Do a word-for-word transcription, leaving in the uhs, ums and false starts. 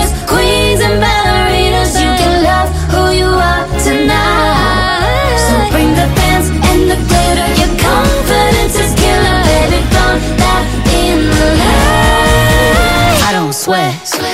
dancers, queens and ballerinas. You can love who you are tonight. So bring the dance and the glitter. Your confidence is killer, baby. Don't that in the light. I don't sweat.